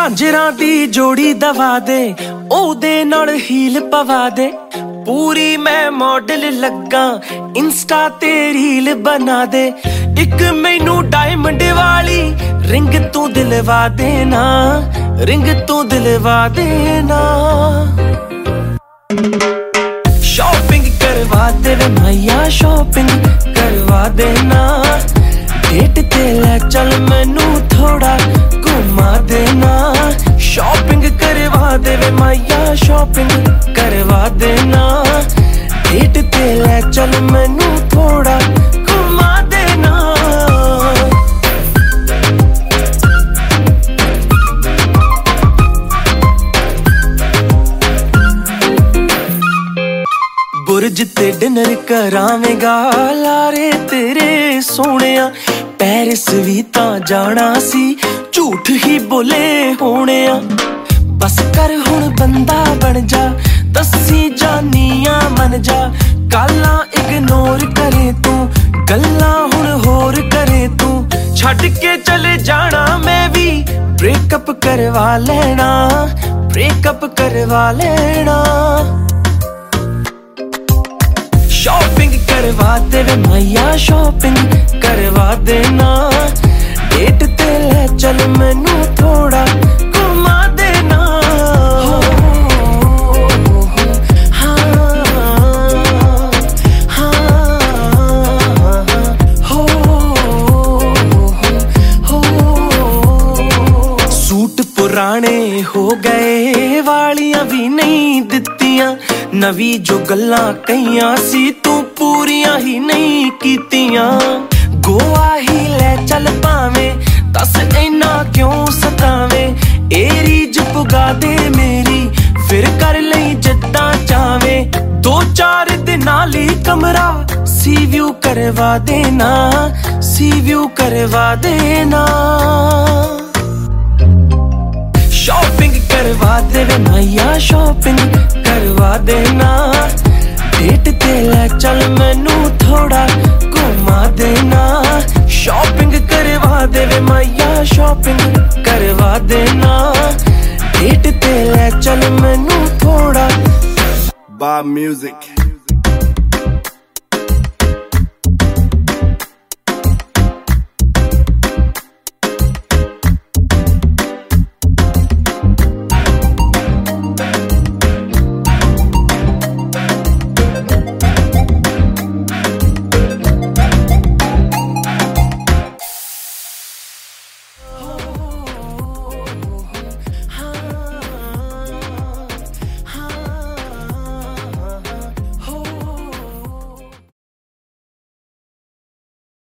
झांजरां दी जोड़ी दवा दे ओदे नाल हील पवा दे पूरी मैं मॉडल लगा इंस्टा ते रील बना दे एक मैनू डायमंड वाली रिंग तू दिलवा देना रिंग तू दिलवा देना शॉपिंग करवा दे वे मैया शॉपिंग करवा देना डेट ते ले चल मैनू थोड़ा घुमा देना शॉपिंग करवा दे वे मैया शॉपिंग करवा देना डेट ते ले चल मैनू थोड़ा घुमा देना बुर्ज ते डिनर करावेगा लारे तेरे सोहणिया पेरिस भी तां जाना सी झूठ ही बोले होने बस कर हुण बंदा बन जा दसी जानिया मन जा गालां इग्नोर करे तू गल्लां हुण होर करे तू छड्ड के चले जाना मैं भी ब्रेकअप करवा लेना ब्रेकअप करवा लेना शॉपिंग करवा दे वे मैया शॉपिंग करवा देना डेट ते ले चल मैनू थोड़ा घुमा देना सूट पुराने हो गए वालियां भी नहीं दित्तियां नवी जो गल्लां कईयां सी तू पूरियां ही नहीं कीतियां गोवा ही ले चल पावें दस इन्ना क्यों सतावे ए रीज पुगा दे मेरी फिर कर लई जिद्दां चावे दो चार दिनां लई कमरा सी व्यू करवा देना सी व्यू करवा देना शॉपिंग करवा दे वे मैया शॉपिंग करवा देना डेट ते ले चल मैनू थोड़ा घुमा देना शॉपिंग करवा दे वे मैया शॉपिंग करवा देना डेट ते ले चल मैनू थोड़ा Bob Music